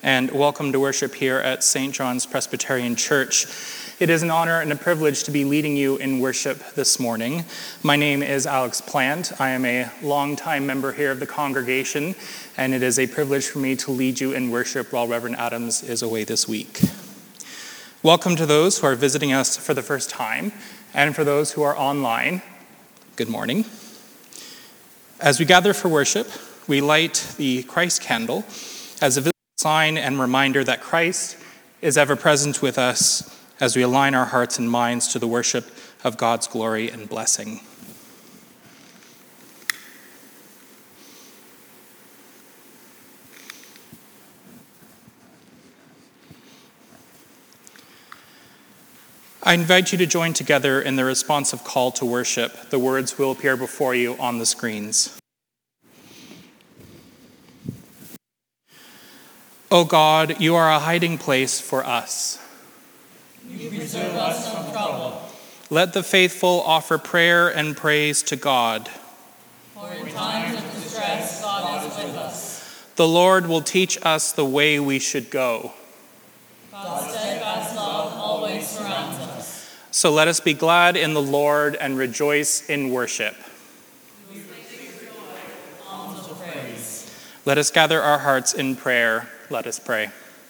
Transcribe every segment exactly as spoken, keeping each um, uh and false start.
and welcome to worship here at Saint John's Presbyterian Church. It is an honor and a privilege to be leading you in worship this morning. My name is Alex Plant. I am a longtime member here of the congregation, and it is a privilege for me to lead you in worship while Reverend Adams is away this week. Welcome to those who are visiting us for the first time, and for those who are online, good morning. As we gather for worship, we light the Christ candle as a visible sign and reminder that Christ is ever present with us as we align our hearts and minds to the worship of God's glory and blessing. I invite you to join together in the responsive call to worship. The words will appear before you on the screens. O God, you are a hiding place for us. You preserve us from trouble. Let the faithful offer prayer and praise to God. For in times of distress, God is with us. The Lord will teach us the way we should go. God's steadfast love always surrounds us. So let us be glad in the Lord and rejoice in worship. We sing joy, songs of praise. Let us gather our hearts in prayer. Let us pray.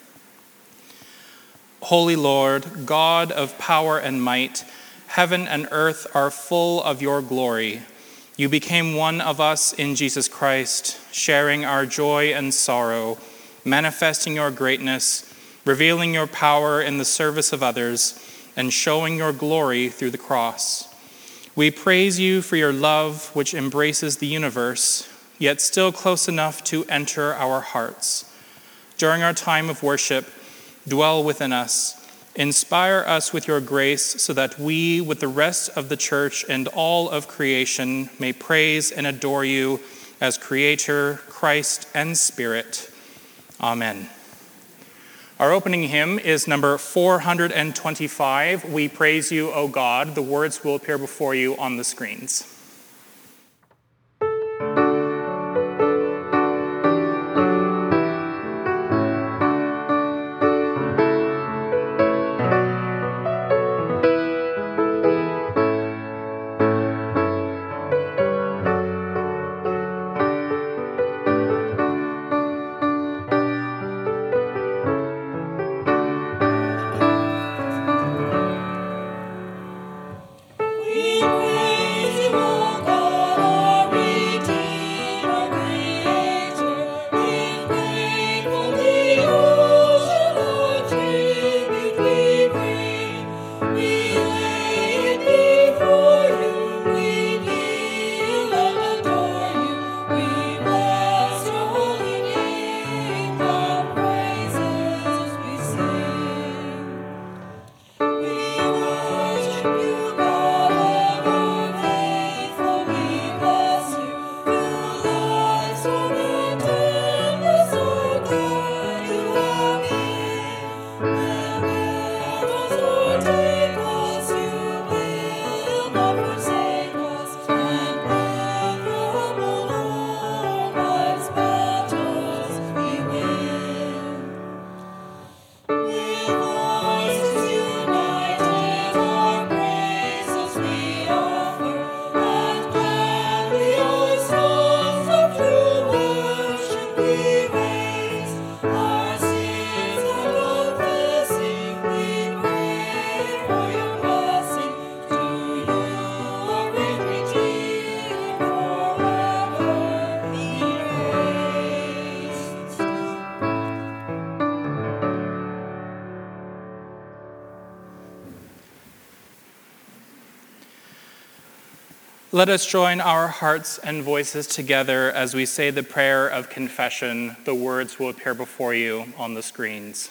Holy Lord, God of power and might, heaven and earth are full of your glory. You became one of us in Jesus Christ, sharing our joy and sorrow, manifesting your greatness, revealing your power in the service of others, and showing your glory through the cross. We praise you for your love, which embraces the universe, yet still close enough to enter our hearts. During our time of worship, dwell within us. Inspire us with your grace so that we, with the rest of the church and all of creation, may praise and adore you as Creator, Christ, and Spirit. Amen. Our opening hymn is number four hundred twenty-five, We Praise You, O God. The words will appear before you on the screens. Let us join our hearts and voices together as we say the prayer of confession. The words will appear before you on the screens.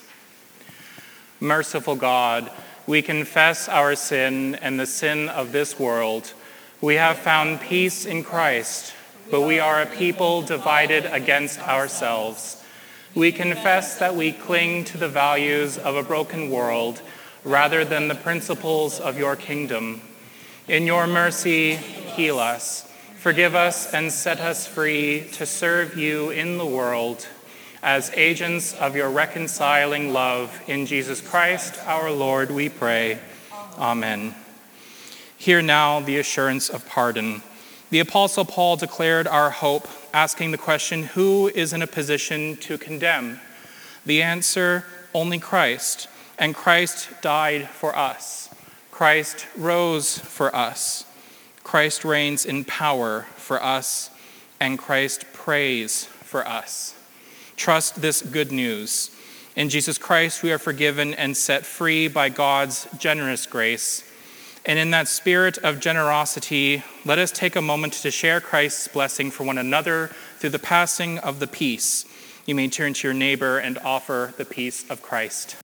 Merciful God, we confess our sin and the sin of this world. We have found peace in Christ, but we are a people divided against ourselves. We confess that we cling to the values of a broken world rather than the principles of your kingdom. In your mercy, heal us, forgive us, and set us free to serve you in the world. as agents of your reconciling love. In Jesus Christ, our Lord, we pray. Amen. Hear now the assurance of pardon. The Apostle Paul declared our hope, asking the question, who is in a position to condemn? The answer, only Christ. And Christ died for us. Christ rose for us. Christ reigns in power for us. And Christ prays for us. Trust this good news. In Jesus Christ, we are forgiven and set free by God's generous grace. And in that spirit of generosity, let us take a moment to share Christ's blessing for one another through the passing of the peace. You may turn to your neighbor and offer the peace of Christ.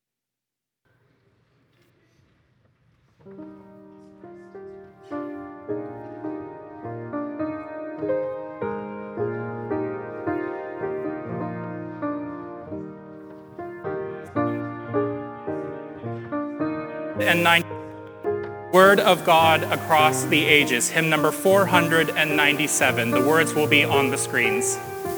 And nine, Word of God Across the Ages, hymn number four hundred ninety-seven. The words will be on the screens.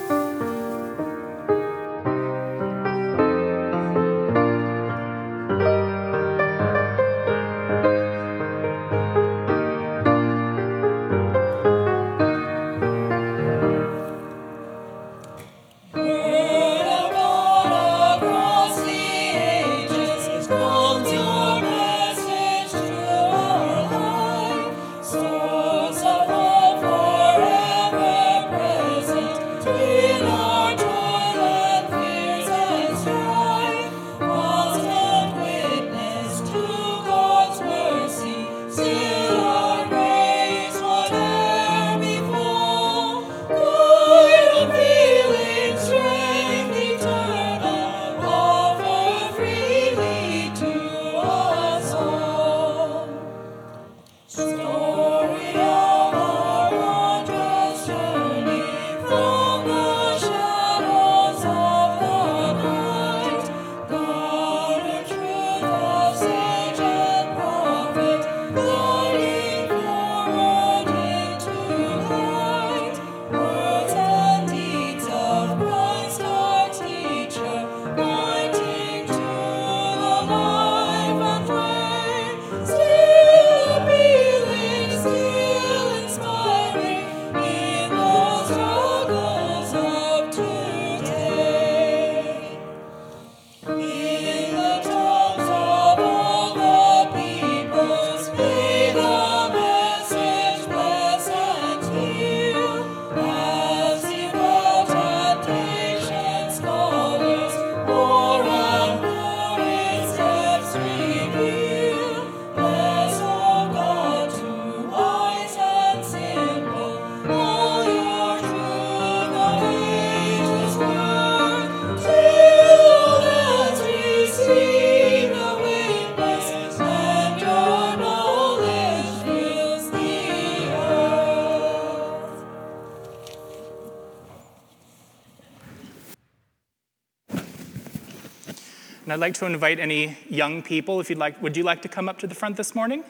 And I'd like to invite any young people, if you'd like, would you like to come up to the front this morning?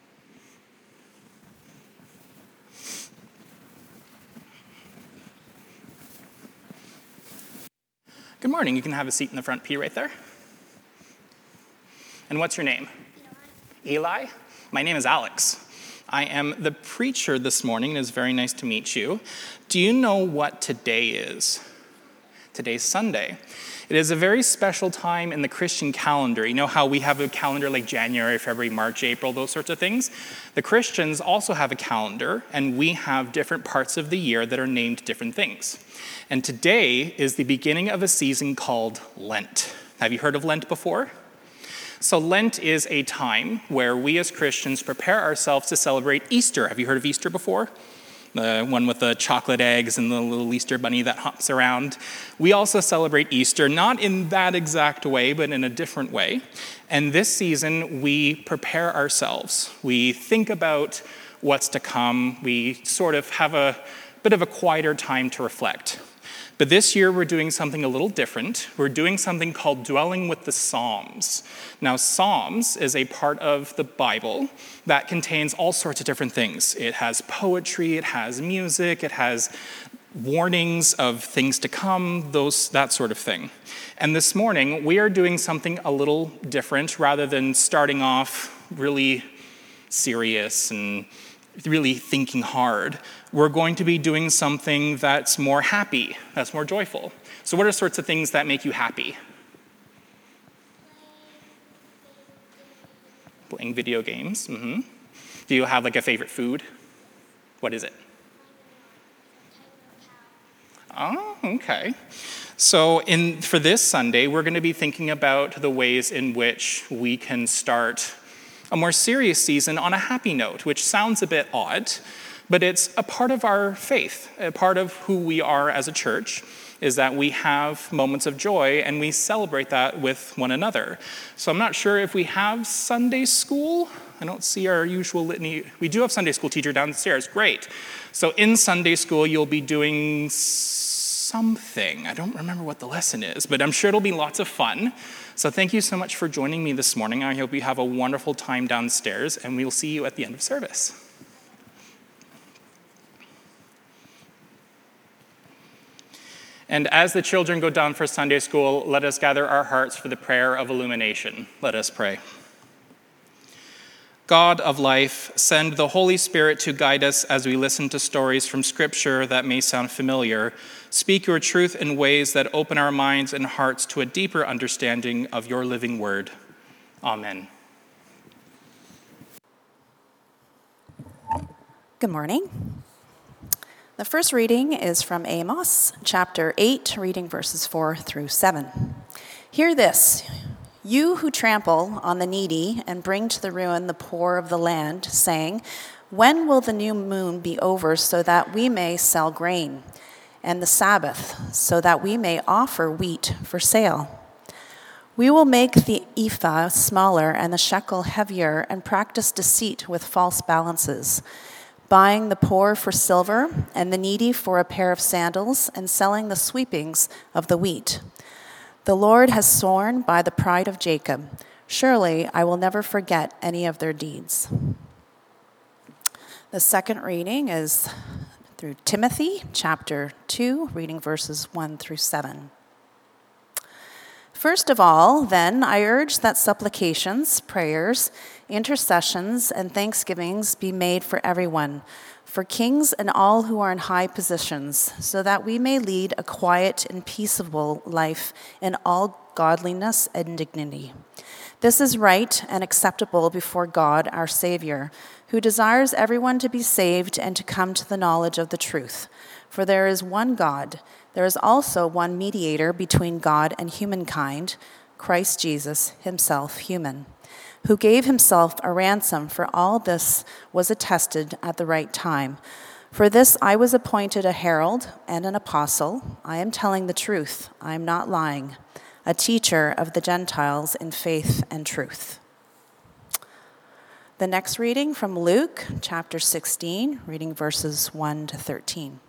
Good morning. You can have a seat in the front pew right there. And what's your name? Eli. Eli? My name is Alex. I am the preacher this morning. It is very nice to meet you. Do you know what today is? Today's Sunday. It is a very special time in the Christian calendar. You know how we have a calendar like January, February, March, April, those sorts of things? The Christians also have a calendar, and we have different parts of the year that are named different things. And today is the beginning of a season called Lent. Have you heard of Lent before? So Lent is a time where we as Christians prepare ourselves to celebrate Easter. Have you heard of Easter before? The one with the chocolate eggs and the little Easter bunny that hops around. We also celebrate Easter, not in that exact way, but in a different way. And this season, we prepare ourselves. We think about what's to come. We sort of have a bit of a quieter time to reflect. But this year, we're doing something a little different. We're doing something called Dwelling with the Psalms. Now, Psalms is a part of the Bible that contains all sorts of different things. It has poetry, it has music, it has warnings of things to come, those that sort of thing. And this morning, we are doing something a little different. Rather than starting off really serious and really thinking hard, we're going to be doing something that's more happy, that's more joyful. So what are sorts of things that make you happy? Playing video games. Mm-hmm. Do you have like a favorite food? What is it? Oh, okay. So in for this Sunday, we're going to be thinking about the ways in which we can start a more serious season on a happy note, which sounds a bit odd, but it's a part of our faith. A part of who we are as a church is that we have moments of joy and we celebrate that with one another. So I'm not sure if we have Sunday school. I don't see our usual litany. We do have Sunday school teacher downstairs. Great. So in Sunday school, you'll be doing something. I don't remember what the lesson is, but I'm sure it'll be lots of fun. So thank you so much for joining me this morning. I hope you have a wonderful time downstairs, and we'll see you at the end of service. And as the children go down for Sunday school, let us gather our hearts for the prayer of illumination. Let us pray. God of life, send the Holy Spirit to guide us as we listen to stories from Scripture that may sound familiar. Speak your truth in ways that open our minds and hearts to a deeper understanding of your living word. Amen. Good morning. The first reading is from Amos, chapter eight, reading verses four through seven. Hear this, you who trample on the needy and bring to the ruin the poor of the land, saying, when will the new moon be over so that we may sell grain, and the Sabbath so that we may offer wheat for sale? We will make the ephah smaller and the shekel heavier and practice deceit with false balances, buying the poor for silver and the needy for a pair of sandals and selling the sweepings of the wheat. The Lord has sworn by the pride of Jacob, surely I will never forget any of their deeds. The second reading is through Timothy, chapter two, reading verses one through seven. First of all, then, I urge that supplications, prayers, intercessions, and thanksgivings be made for everyone, for kings and all who are in high positions, so that we may lead a quiet and peaceable life in all godliness and dignity. This is right and acceptable before God, our Savior, who desires everyone to be saved and to come to the knowledge of the truth. For there is one God, there is also one mediator between God and humankind, Christ Jesus, himself human, who gave himself a ransom for all. This was attested at the right time. For this I was appointed a herald and an apostle. I am telling the truth, I am not lying, a teacher of the Gentiles in faith and truth. The next reading from Luke, chapter sixteen, reading verses one to thirteen.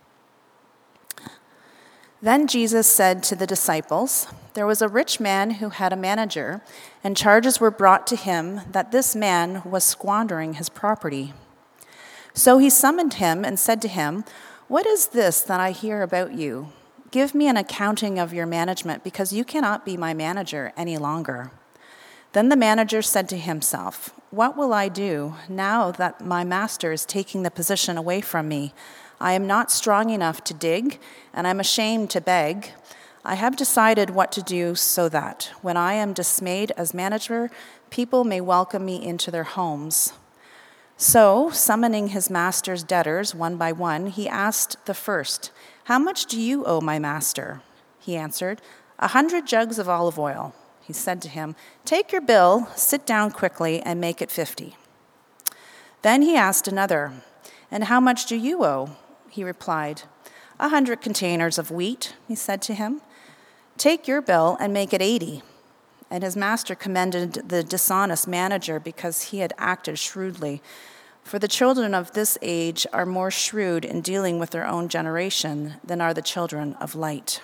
Then Jesus said to the disciples, there was a rich man who had a manager, and charges were brought to him that this man was squandering his property. So he summoned him and said to him, what is this that I hear about you? Give me an accounting of your management, because you cannot be my manager any longer. Then the manager said to himself, what will I do now that my master is taking the position away from me? I am not strong enough to dig, and I'm ashamed to beg. I have decided what to do so that, when I am dismayed as manager, people may welcome me into their homes. So, summoning his master's debtors one by one, he asked the first, how much do you owe my master? He answered, a hundred jugs of olive oil. He said to him, take your bill, sit down quickly, and make it fifty. Then he asked another, and how much do you owe? He replied, a hundred containers of wheat. He said to him, take your bill and make it eighty. And his master commended the dishonest manager because he had acted shrewdly. For the children of this age are more shrewd in dealing with their own generation than are the children of light.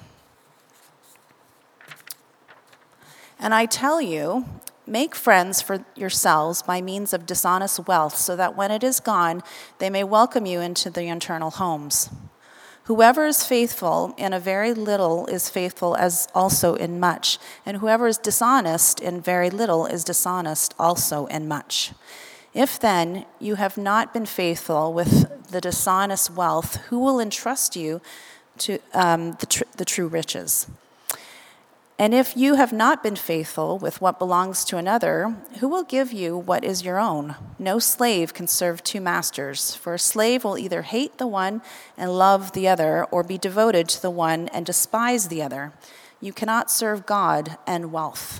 And I tell you, make friends for yourselves by means of dishonest wealth, so that when it is gone, they may welcome you into the eternal homes. Whoever is faithful in a very little is faithful as also in much, and whoever is dishonest in very little is dishonest also in much. If then you have not been faithful with the dishonest wealth, who will entrust you to um, the, tr- the true riches? And if you have not been faithful with what belongs to another, who will give you what is your own? No slave can serve two masters, for a slave will either hate the one and love the other, or be devoted to the one and despise the other. You cannot serve God and wealth.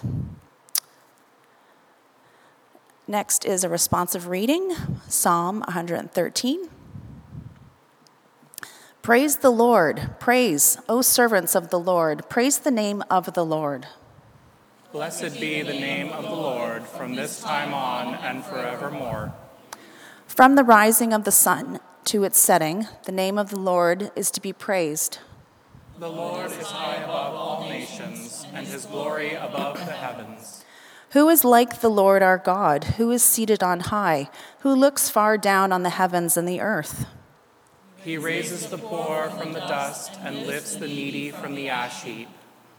Next is a responsive reading, Psalm one hundred thirteen. Praise the Lord. Praise, O servants of the Lord. Praise the name of the Lord. Blessed be the name of the Lord from this time on and forevermore. From the rising of the sun to its setting, the name of the Lord is to be praised. The Lord is high above all nations, and his glory above the heavens. Who is like the Lord our God, who is seated on high, who looks far down on the heavens and the earth? He raises the poor from the dust and lifts the needy from the ash heap.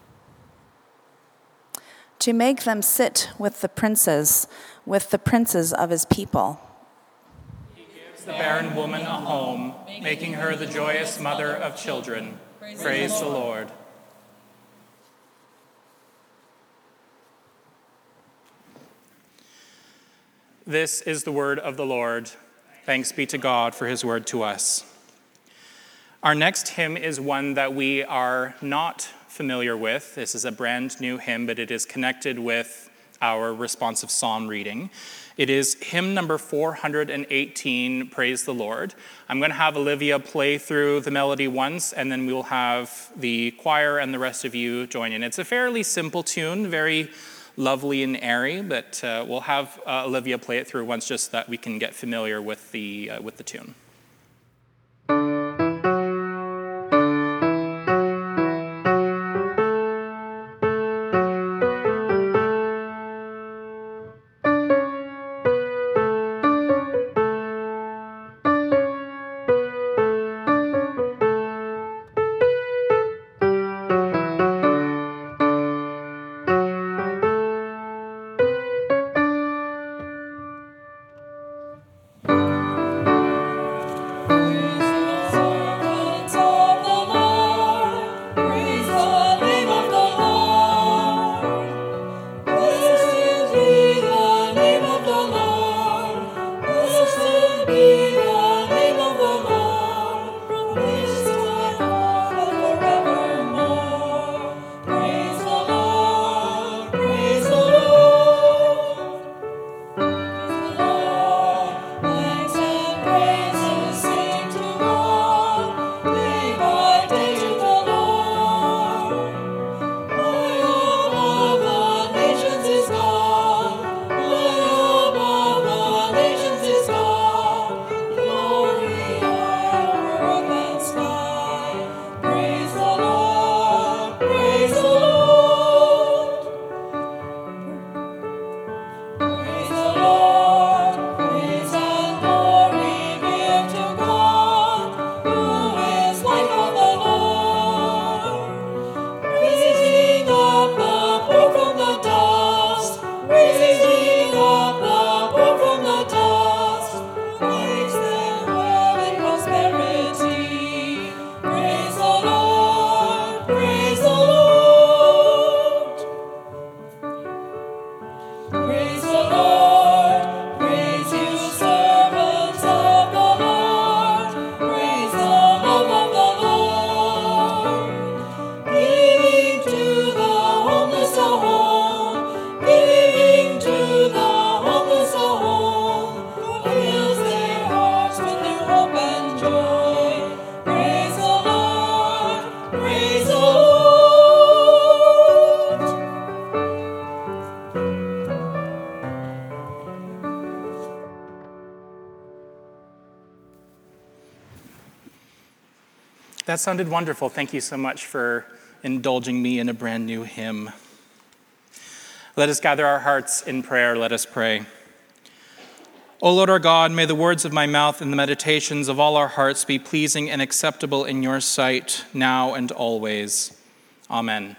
To make them sit with the princes, with the princes of his people. He gives the barren woman a home, making her the joyous mother of children. Praise the Lord. This is the word of the Lord. Thanks be to God for his word to us. Our next hymn is one that we are not familiar with. This is a brand new hymn, but it is connected with our responsive psalm reading. It is hymn number four hundred eighteen, Praise the Lord. I'm going to have Olivia play through the melody once, and then we'll have the choir and the rest of you join in. It's a fairly simple tune, very lovely and airy, but uh, we'll have uh, Olivia play it through once just so that we can get familiar with the uh, with the tune. That sounded wonderful. Thank you so much for indulging me in a brand new hymn. Let us gather our hearts in prayer. Let us pray. O Lord our God, may the words of my mouth and the meditations of all our hearts be pleasing and acceptable in your sight, now and always. Amen.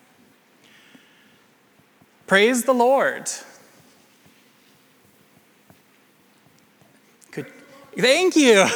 Praise the Lord. Good. Thank you.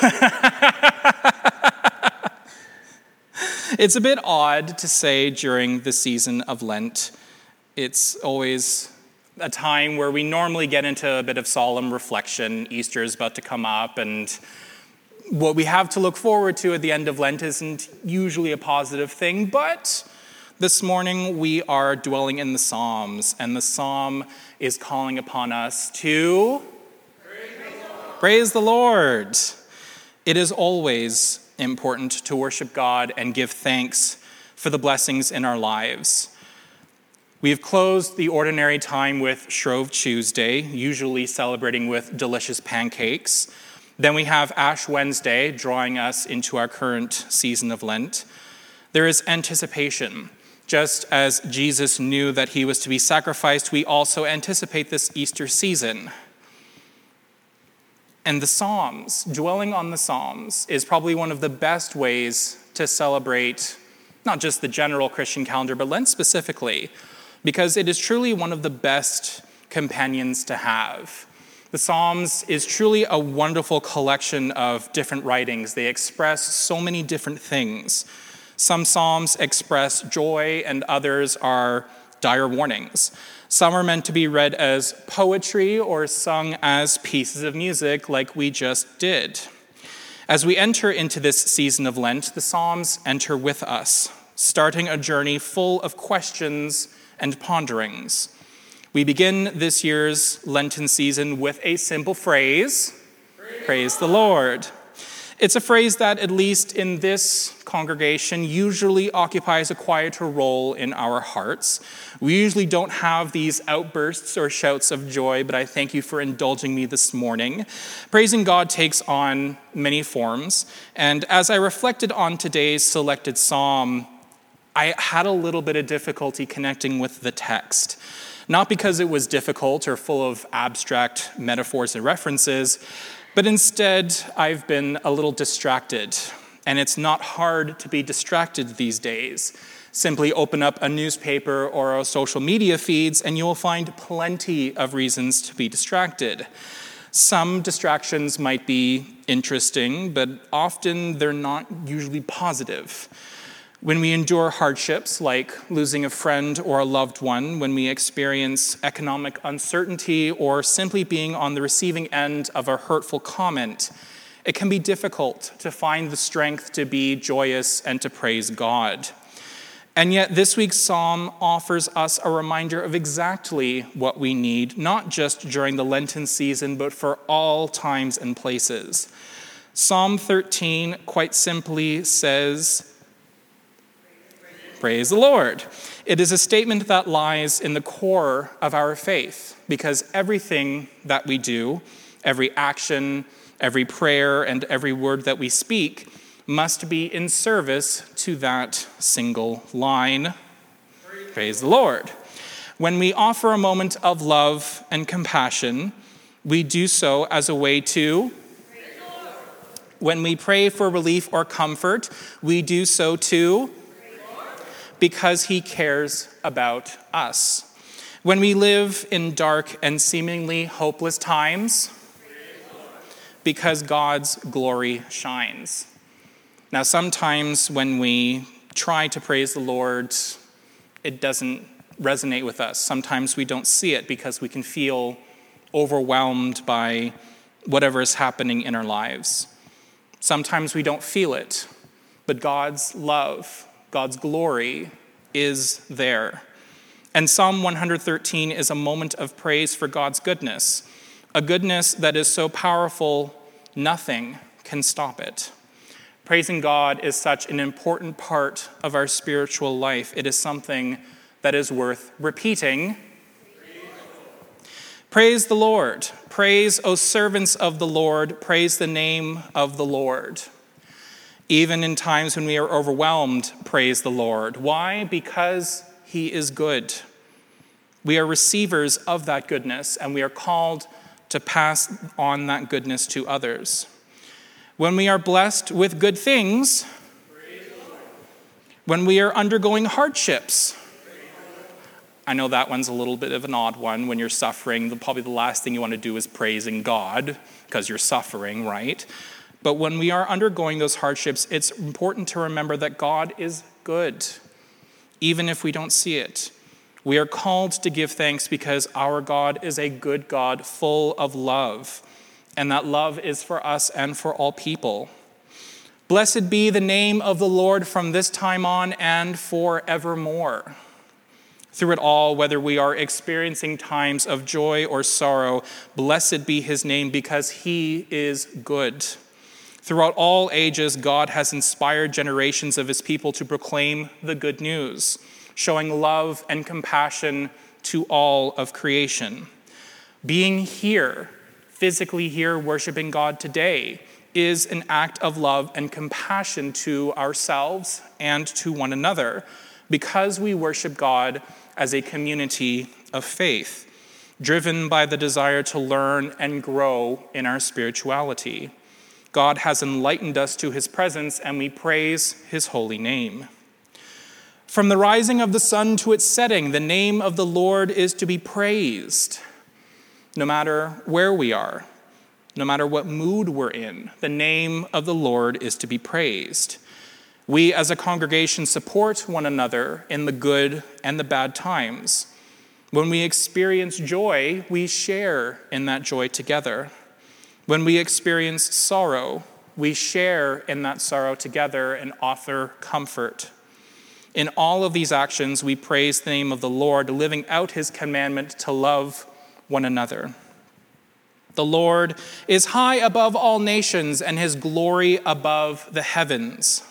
It's a bit odd to say during the season of Lent. It's always a time where we normally get into a bit of solemn reflection. Easter is about to come up, and what we have to look forward to at the end of Lent isn't usually a positive thing, but this morning we are dwelling in the Psalms, and the Psalm is calling upon us to praise the Lord. Praise the Lord. It is always important to worship God and give thanks for the blessings in our lives. We have closed the ordinary time with Shrove Tuesday, usually celebrating with delicious pancakes. Then we have Ash Wednesday, drawing us into our current season of Lent. There is anticipation. Just as Jesus knew that he was to be sacrificed, we also anticipate this Easter season. And the Psalms, dwelling on the Psalms, is probably one of the best ways to celebrate not just the general Christian calendar, but Lent specifically, because it is truly one of the best companions to have. The Psalms is truly a wonderful collection of different writings. They express so many different things. Some Psalms express joy, and others are dire warnings. Some are meant to be read as poetry or sung as pieces of music, like we just did. As we enter into this season of Lent, the Psalms enter with us, starting a journey full of questions and ponderings. We begin this year's Lenten season with a simple phrase, praise, praise the Lord. It's a phrase that, at least in this congregation, usually occupies a quieter role in our hearts. We usually don't have these outbursts or shouts of joy, but I thank you for indulging me this morning. Praising God takes on many forms, and as I reflected on today's selected psalm, I had a little bit of difficulty connecting with the text. Not because it was difficult or full of abstract metaphors and references, but instead I've been a little distracted. And it's not hard to be distracted these days. Simply open up a newspaper or our social media feeds and you will find plenty of reasons to be distracted. Some distractions might be interesting, but often they're not usually positive. When we endure hardships like losing a friend or a loved one, when we experience economic uncertainty, or simply being on the receiving end of a hurtful comment, it can be difficult to find the strength to be joyous and to praise God. And yet this week's psalm offers us a reminder of exactly what we need, not just during the Lenten season, but for all times and places. Psalm thirteen quite simply says, praise the Lord. It is a statement that lies in the core of our faith, because everything that we do, every action, every prayer, and every word that we speak must be in service to that single line. Praise, praise the Lord. When we offer a moment of love and compassion, we do so as a way to praise the Lord. When we pray for relief or comfort, we do so to because he cares about us. When we live in dark and seemingly hopeless times, because God's glory shines. Now, sometimes when we try to praise the Lord, it doesn't resonate with us. Sometimes we don't see it because we can feel overwhelmed by whatever is happening in our lives. Sometimes we don't feel it, but God's love, God's glory is there. And Psalm one thirteen is a moment of praise for God's goodness, a goodness that is so powerful, nothing can stop it. Praising God is such an important part of our spiritual life. It is something that is worth repeating. Praise the Lord. Praise, O servants of the Lord. Praise the name of the Lord. Even in times when we are overwhelmed, praise the Lord. Why? Because he is good. We are receivers of that goodness, and we are called to pass on that goodness to others. When we are blessed with good things, when we are undergoing hardships, I know that one's a little bit of an odd one. When you're suffering, probably the last thing you want to do is praising God because you're suffering, right? But when we are undergoing those hardships, it's important to remember that God is good, even if we don't see it. We are called to give thanks because our God is a good God, full of love, and that love is for us and for all people. Blessed be the name of the Lord from this time on and forevermore. Through it all, whether we are experiencing times of joy or sorrow, blessed be his name because he is good. Throughout all ages, God has inspired generations of his people to proclaim the good news, showing love and compassion to all of creation. Being here, physically here, worshiping God today, is an act of love and compassion to ourselves and to one another, because we worship God as a community of faith, driven by the desire to learn and grow in our spirituality. God has enlightened us to his presence, and we praise his holy name. From the rising of the sun to its setting, the name of the Lord is to be praised. No matter where we are, no matter what mood we're in, the name of the Lord is to be praised. We as a congregation support one another in the good and the bad times. When we experience joy, we share in that joy together. When we experience sorrow, we share in that sorrow together and offer comfort. In all of these actions, we praise the name of the Lord, living out his commandment to love one another. The Lord is high above all nations, and his glory above the heavens.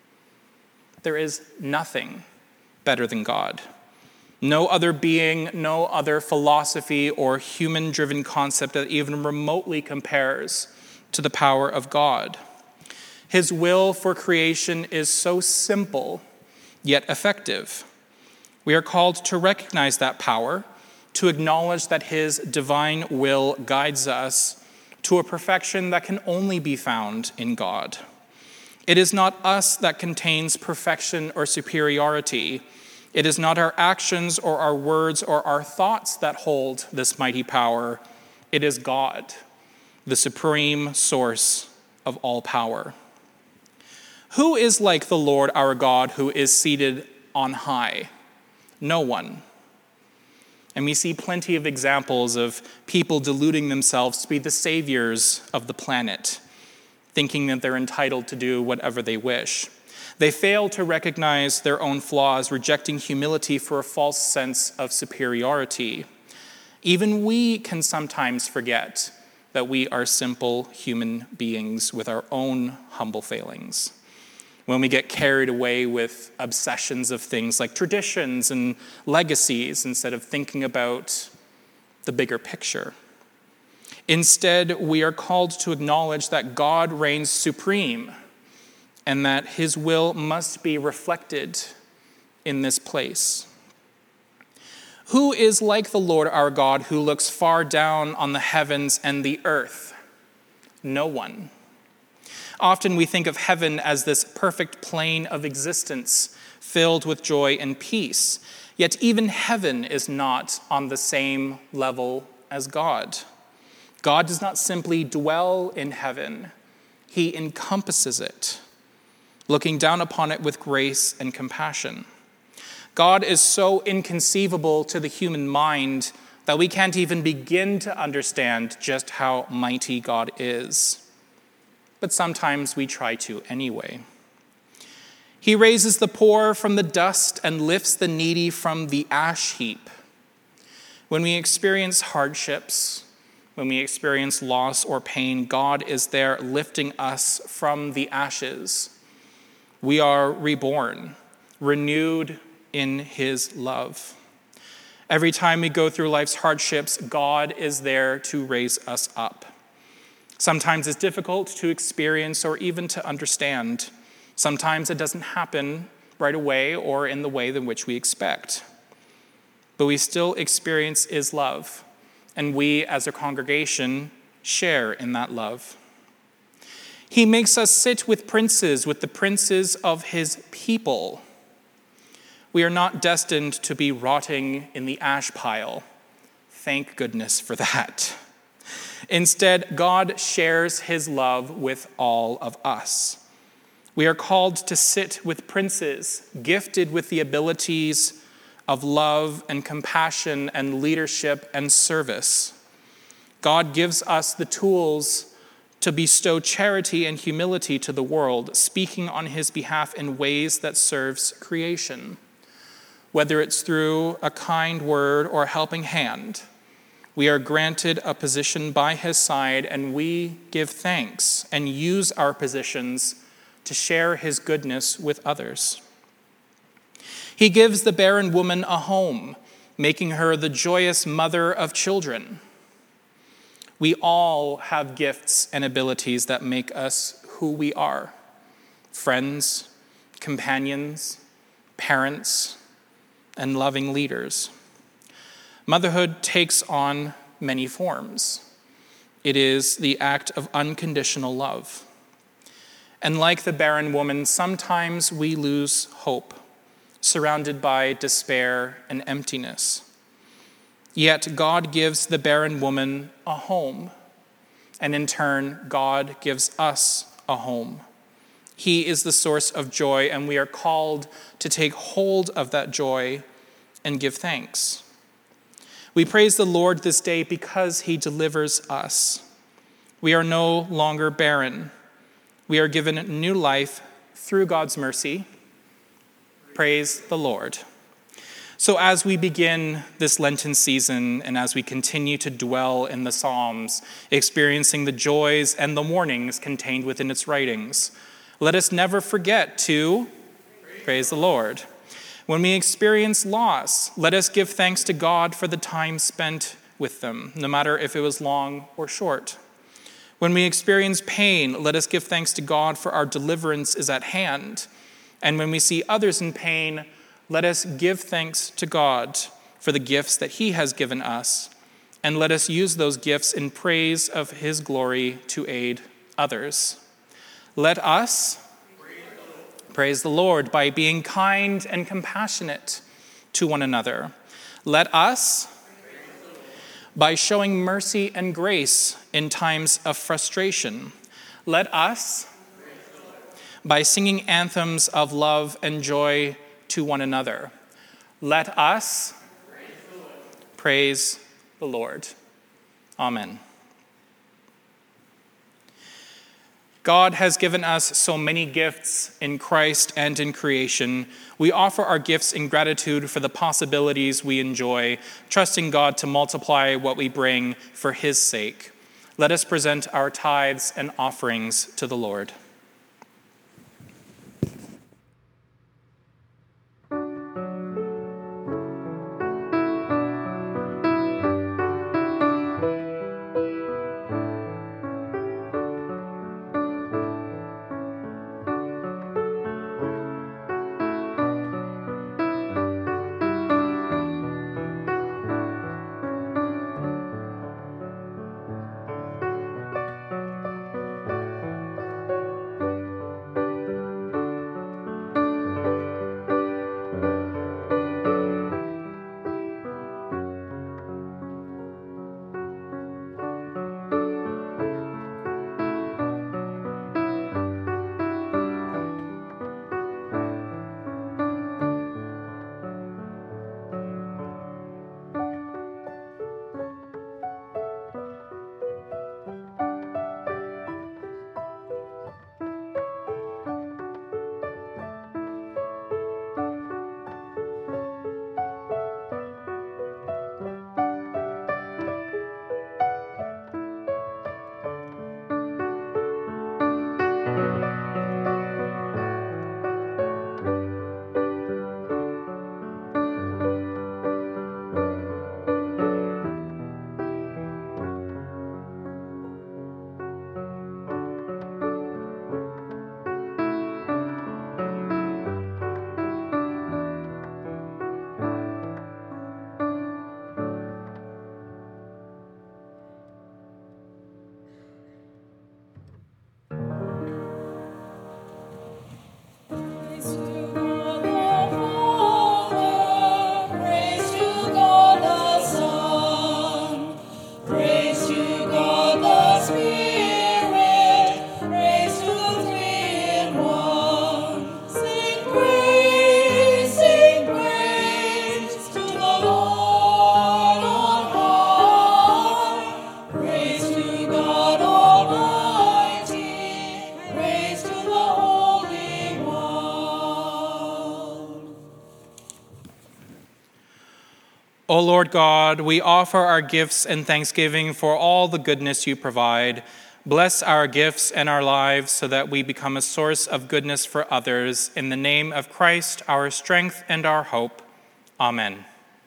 There is nothing better than God. No other being, no other philosophy or human-driven concept that even remotely compares to the power of God. His will for creation is so simple, yet effective. We are called to recognize that power, to acknowledge that his divine will guides us to a perfection that can only be found in God. It is not us that contains perfection or superiority. It is not our actions or our words or our thoughts that hold this mighty power. It is God, the supreme source of all power. Who is like the Lord our God, who is seated on high? No one. And we see plenty of examples of people deluding themselves to be the saviors of the planet, thinking that they're entitled to do whatever they wish. They fail to recognize their own flaws, rejecting humility for a false sense of superiority. Even we can sometimes forget that we are simple human beings with our own humble failings. When we get carried away with obsessions of things like traditions and legacies instead of thinking about the bigger picture. Instead, we are called to acknowledge that God reigns supreme and that his will must be reflected in this place. Who is like the Lord our God, who looks far down on the heavens and the earth? No one. Often we think of heaven as this perfect plane of existence filled with joy and peace. Yet even heaven is not on the same level as God. God does not simply dwell in heaven. He encompasses it, looking down upon it with grace and compassion. God is so inconceivable to the human mind that we can't even begin to understand just how mighty God is. But sometimes we try to anyway. He raises the poor from the dust and lifts the needy from the ash heap. When we experience hardships, when we experience loss or pain, God is there lifting us from the ashes. We are reborn, renewed in his love. Every time we go through life's hardships, God is there to raise us up. Sometimes it's difficult to experience or even to understand. Sometimes it doesn't happen right away or in the way in which we expect. But we still experience his love and we as a congregation share in that love. He makes us sit with princes, with the princes of his people. We are not destined to be rotting in the ash pile. Thank goodness for that. Instead, God shares his love with all of us. We are called to sit with princes, gifted with the abilities of love and compassion and leadership and service. God gives us the tools to bestow charity and humility to the world, speaking on his behalf in ways that serves creation. Whether it's through a kind word or a helping hand, we are granted a position by his side, and we give thanks and use our positions to share his goodness with others. He gives the barren woman a home, making her the joyous mother of children. We all have gifts and abilities that make us who we are: friends, companions, parents, and loving leaders. Motherhood takes on many forms. It is the act of unconditional love. And like the barren woman, sometimes we lose hope, surrounded by despair and emptiness. Yet God gives the barren woman a home, and in turn, God gives us a home. He is the source of joy, and we are called to take hold of that joy and give thanks. We praise the Lord this day because he delivers us. We are no longer barren. We are given new life through God's mercy. Praise the Lord. So as we begin this Lenten season and as we continue to dwell in the Psalms, experiencing the joys and the warnings contained within its writings, let us never forget to praise the Lord. When we experience loss, let us give thanks to God for the time spent with them, no matter if it was long or short. When we experience pain, let us give thanks to God for our deliverance is at hand. And when we see others in pain, let us give thanks to God for the gifts that he has given us, and let us use those gifts in praise of his glory to aid others. Let us praise the Lord by being kind and compassionate to one another. Let us by showing mercy and grace in times of frustration. Let us by singing anthems of love and joy to one another. Let us praise the Lord. Amen. God has given us so many gifts in Christ and in creation. We offer our gifts in gratitude for the possibilities we enjoy, trusting God to multiply what we bring for his sake. Let us present our tithes and offerings to the Lord. O Lord God, we offer our gifts and thanksgiving for all the goodness you provide. Bless our gifts and our lives so that we become a source of goodness for others. In the name of Christ, our strength and our hope. Amen.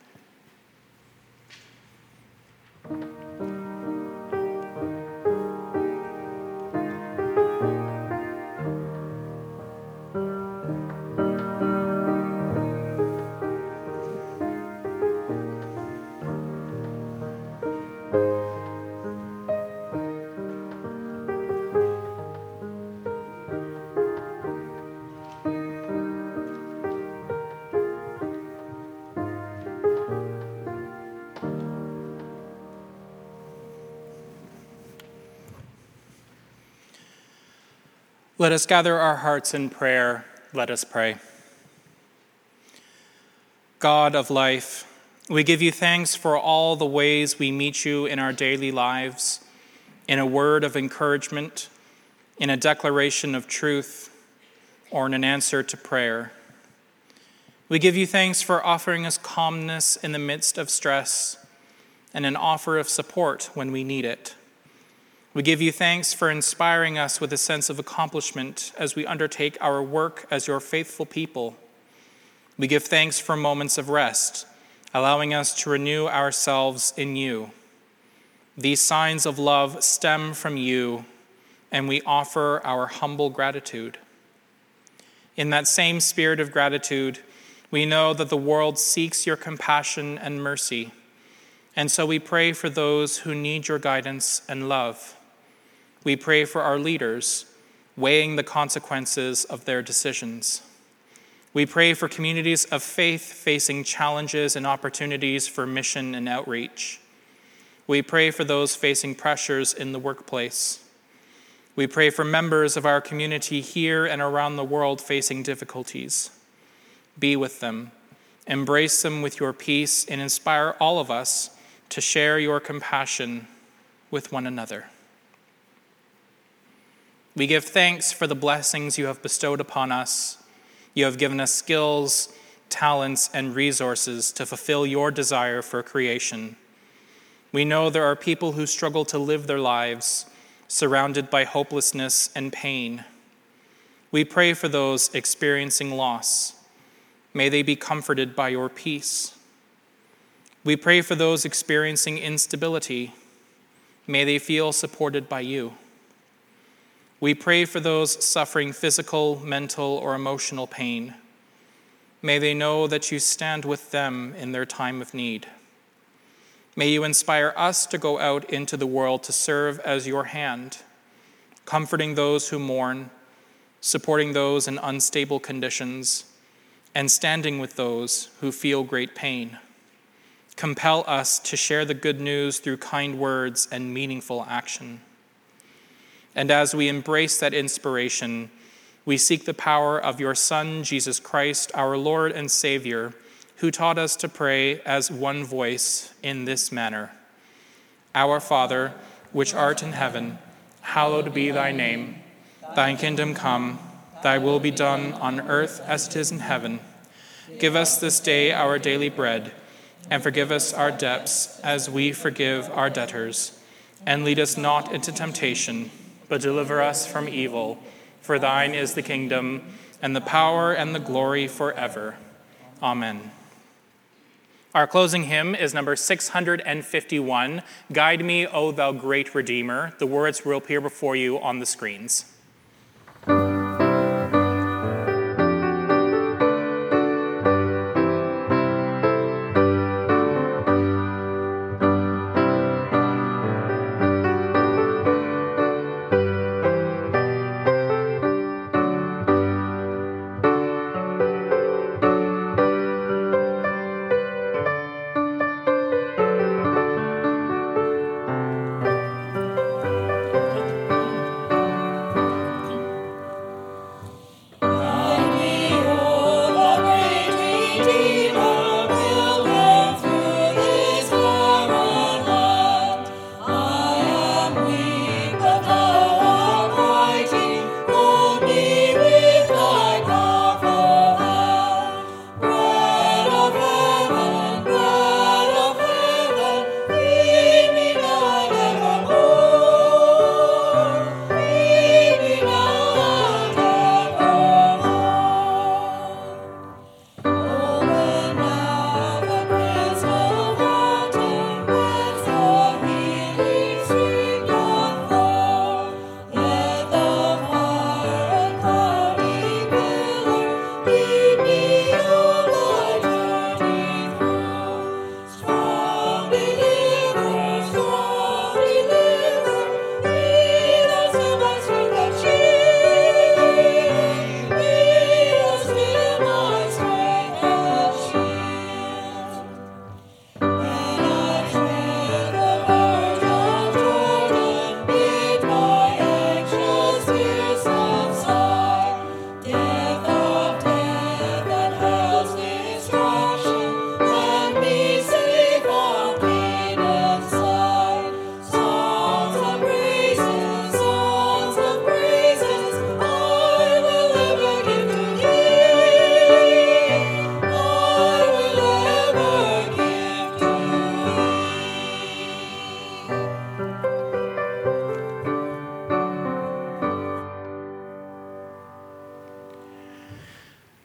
Let us gather our hearts in prayer. Let us pray. God of life, we give you thanks for all the ways we meet you in our daily lives, in a word of encouragement, in a declaration of truth, or in an answer to prayer. We give you thanks for offering us calmness in the midst of stress and an offer of support when we need it. We give you thanks for inspiring us with a sense of accomplishment as we undertake our work as your faithful people. We give thanks for moments of rest, allowing us to renew ourselves in you. These signs of love stem from you, and we offer our humble gratitude. In that same spirit of gratitude, we know that the world seeks your compassion and mercy, and so we pray for those who need your guidance and love. We pray for our leaders, weighing the consequences of their decisions. We pray for communities of faith facing challenges and opportunities for mission and outreach. We pray for those facing pressures in the workplace. We pray for members of our community here and around the world facing difficulties. Be with them, embrace them with your peace, and inspire all of us to share your compassion with one another. We give thanks for the blessings you have bestowed upon us. You have given us skills, talents, and resources to fulfill your desire for creation. We know there are people who struggle to live their lives surrounded by hopelessness and pain. We pray for those experiencing loss. May they be comforted by your peace. We pray for those experiencing instability. May they feel supported by you. We pray for those suffering physical, mental, or emotional pain. May they know that you stand with them in their time of need. May you inspire us to go out into the world to serve as your hand, comforting those who mourn, supporting those in unstable conditions, and standing with those who feel great pain. Compel us to share the good news through kind words and meaningful action. And as we embrace that inspiration, we seek the power of your Son, Jesus Christ, our Lord and Savior, who taught us to pray as one voice in this manner. Our Father, which art in heaven, hallowed be thy name. Thy kingdom come, thy will be done on earth as it is in heaven. Give us this day our daily bread, and forgive us our debts as we forgive our debtors. And lead us not into temptation, but deliver us from evil. For thine is the kingdom, and the power, and the glory forever. Amen. Our closing hymn is number six hundred fifty-one, Guide Me, O Thou Great Redeemer. The words will appear before you on the screens.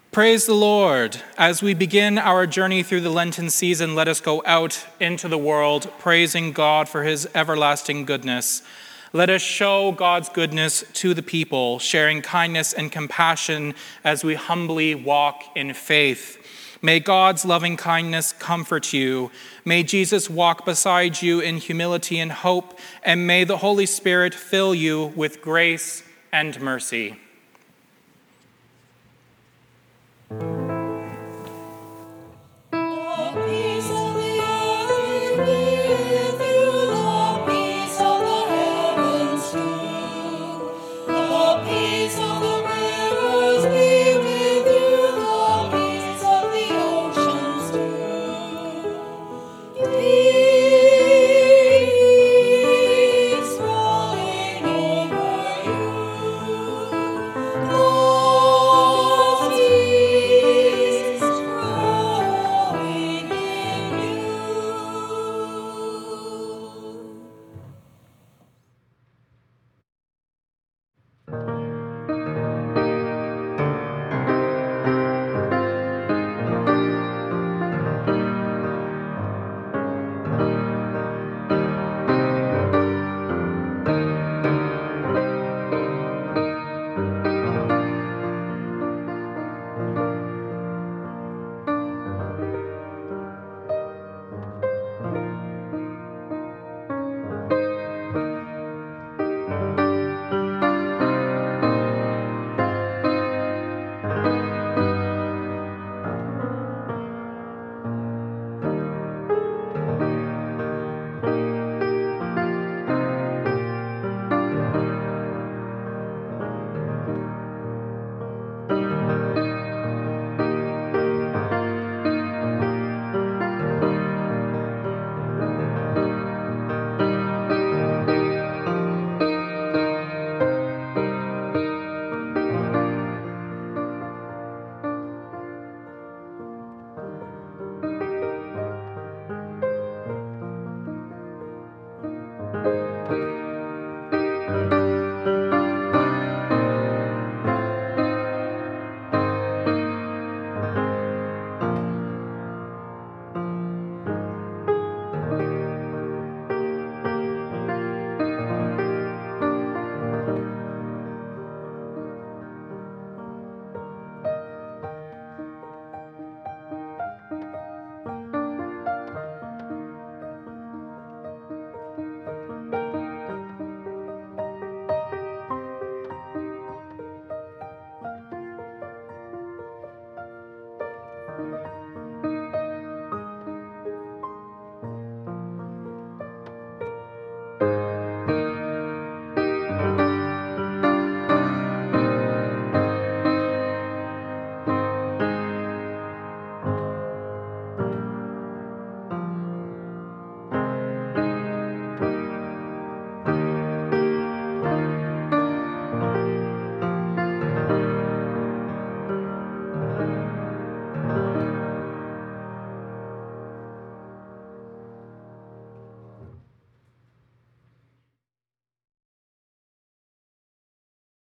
Praise the Lord. As we begin our journey through the Lenten season, let us go out into the world praising God for his everlasting goodness. Let us show God's goodness to the people, sharing kindness and compassion as we humbly walk in faith. May God's loving kindness comfort you. May Jesus walk beside you in humility and hope, and may the Holy Spirit fill you with grace and mercy.